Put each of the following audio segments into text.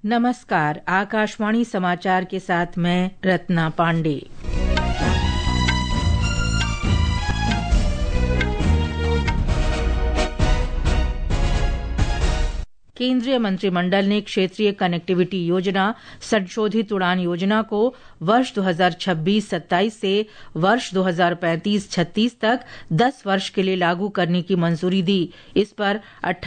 नमस्कार, आकाशवाणी समाचार के साथ मैं रत्ना पांडे। केंद्रीय मंत्रिमंडल ने क्षेत्रीय कनेक्टिविटी योजना संशोधित उड़ान योजना को वर्ष 2026-27 से वर्ष 2035-36 तक 10 वर्ष के लिए लागू करने की मंजूरी दी। इस पर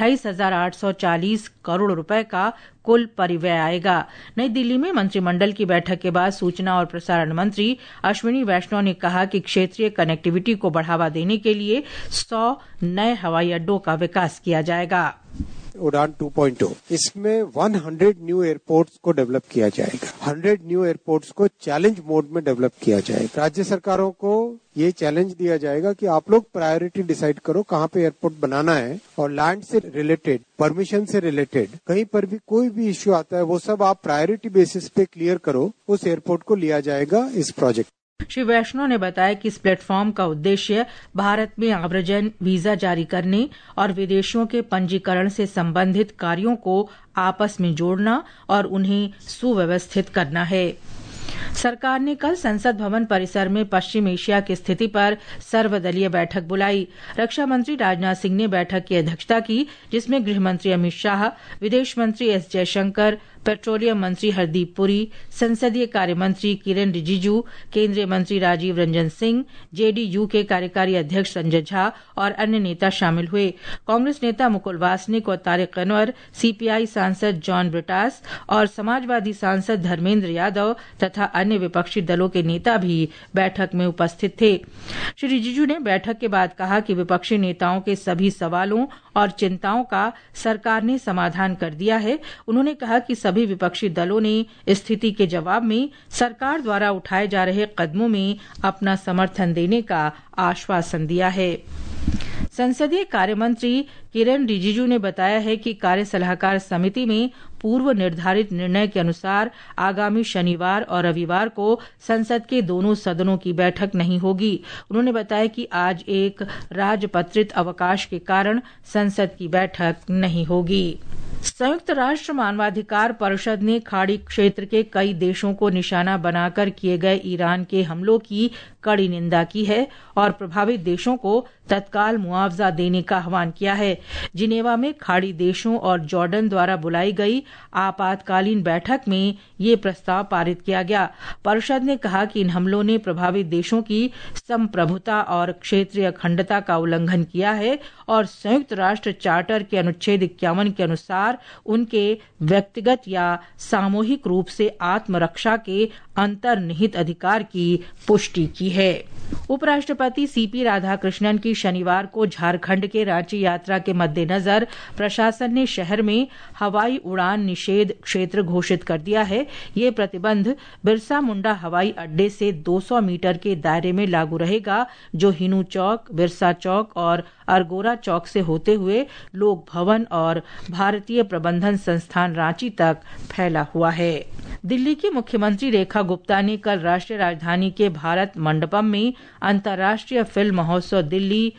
28,840 करोड़ रुपए का कुल परिव्यय आएगा। नई दिल्ली में मंत्रिमंडल की बैठक के बाद सूचना और प्रसारण मंत्री अश्विनी वैष्णव ने कहा कि क्षेत्रीय कनेक्टिविटी को बढ़ावा देने के लिए 100 नए हवाई अड्डों का विकास किया जाएगा। उड़ान 2.0 इसमें 100 न्यू एयरपोर्ट्स को डेवलप किया जाएगा। 100 न्यू एयरपोर्ट्स को चैलेंज मोड में डेवलप किया जाएगा। राज्य सरकारों को ये चैलेंज दिया जाएगा कि आप लोग प्रायोरिटी डिसाइड करो कहाँ पे एयरपोर्ट बनाना है, और लैंड से रिलेटेड, परमिशन से रिलेटेड कहीं पर भी कोई भी इश्यू आता है वो सब आप प्रायोरिटी बेसिस पे क्लियर करो, उस एयरपोर्ट को लिया जाएगा इस प्रोजेक्ट। श्री वैष्णव ने बताया कि इस प्लेटफॉर्म का उद्देश्य भारत में आव्रजन वीजा जारी करने और विदेशियों के पंजीकरण से संबंधित कार्यों को आपस में जोड़ना और उन्हें सुव्यवस्थित करना है। सरकार ने कल संसद भवन परिसर में पश्चिम एशिया की स्थिति पर सर्वदलीय बैठक बुलाई। रक्षा मंत्री राजनाथ सिंह ने बैठक की अध्यक्षता की, जिसमें गृह मंत्री अमित शाह, विदेश मंत्री एस जयशंकर, पेट्रोलियम मंत्री हरदीप पुरी, संसदीय कार्य मंत्री किरेन रिजिजू, केंद्रीय मंत्री राजीव रंजन सिंह, जेडीयू के कार्यकारी अध्यक्ष संजय झा और अन्य नेता शामिल हुए। कांग्रेस नेता मुकुल वासनिक और तारिक अनवर, सीपीआई सांसद जॉन ब्रिटास और समाजवादी सांसद धर्मेंद्र यादव तथा अन्य विपक्षी दलों के नेता भी बैठक में उपस्थित थे। श्री रिजिजू ने बैठक के बाद कहा कि विपक्षी नेताओं के सभी सवालों और चिंताओं का सरकार ने समाधान कर दिया है। उन्होंने कहा कि सभी विपक्षी दलों ने स्थिति के जवाब में सरकार द्वारा उठाए जा रहे कदमों में अपना समर्थन देने का आश्वासन दिया है। संसदीय कार्य मंत्री किरेन रिजिजू ने बताया है कि कार्य सलाहकार समिति में पूर्व निर्धारित निर्णय के अनुसार आगामी शनिवार और रविवार को संसद के दोनों सदनों की बैठक नहीं होगी। उन्होंने बताया कि आज एक राजपत्रित अवकाश के कारण संसद की बैठक नहीं होगी। संयुक्त राष्ट्र मानवाधिकार परिषद ने खाड़ी क्षेत्र के कई देशों को निशाना बनाकर किए गए ईरान के हमलों की कड़ी निंदा की है और प्रभावित देशों को तत्काल मुआवजा देने का आह्वान किया है। जिनेवा में खाड़ी देशों और जॉर्डन द्वारा बुलाई गई आपातकालीन बैठक में ये प्रस्ताव पारित किया गया। परिषद ने कहा कि इन हमलों ने प्रभावित देशों की संप्रभुता और क्षेत्रीय अखंडता का उल्लंघन किया है और संयुक्त राष्ट्र चार्टर के अनुच्छेद 51 के अनुसार उनके व्यक्तिगत या सामूहिक रूप से आत्मरक्षा के अंतर्निहित अधिकार की पुष्टि की है। उपराष्ट्रपति सीपी राधाकृष्णन की शनिवार को झारखंड के रांची यात्रा के मद्देनजर प्रशासन ने शहर में हवाई उड़ान निषेध क्षेत्र घोषित कर दिया है। ये प्रतिबंध बिरसा मुंडा हवाई अड्डे से 200 मीटर के दायरे में लागू रहेगा, जो हिनू चौक, बिरसा चौक और अरगोरा चौक से होते हुए लोक भवन और भारतीय प्रबंधन संस्थान रांची तक फैला हुआ है। दिल्ली की मुख्यमंत्री रेखा गुप्ता ने कल राष्ट्रीय राजधानी के भारत मंडपम में अंतर्राष्ट्रीय फिल्म महोत्सव दिल्ली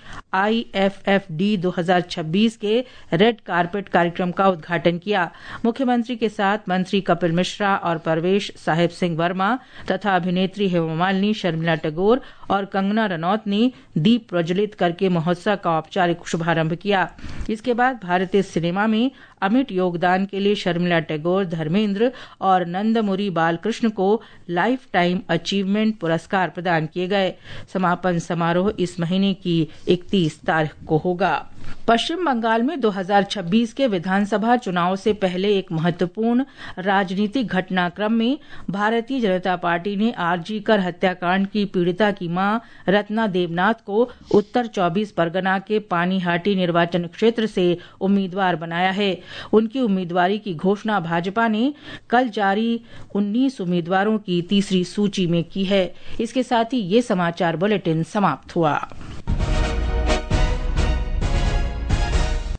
IFFD 2026 के रेड कारपेट कार्यक्रम का उद्घाटन किया। मुख्यमंत्री के साथ मंत्री कपिल मिश्रा और परवेश साहिब सिंह वर्मा तथा अभिनेत्री हेमा मालिनी, शर्मिला टैगोर और कंगना रनौत ने दीप प्रज्वलित करके महोत्सव का औपचारिक शुभारंभ किया। इसके बाद भारतीय सिनेमा में अमिट योगदान के लिए शर्मिला टैगोर, धर्मेंद्र और नंदमुरी बालकृष्ण को लाइफ टाइम अचीवमेंट पुरस्कार प्रदान किए गए। समापन समारोह इस महीने की 31 तारीख को होगा। पश्चिम बंगाल में 2026 के विधानसभा चुनाव से पहले एक महत्वपूर्ण राजनीतिक घटनाक्रम में भारतीय जनता पार्टी ने आरजी कर हत्याकांड की पीड़िता की मां रत्ना देवनाथ को उत्तर 24 परगना के पानीहाटी निर्वाचन क्षेत्र से उम्मीदवार बनाया है। उनकी उम्मीदवारी की घोषणा भाजपा ने कल जारी 19 उम्मीदवारों की तीसरी सूची में की है। इसके साथ ही ये समाचार बुलेटिन समाप्त हुआ।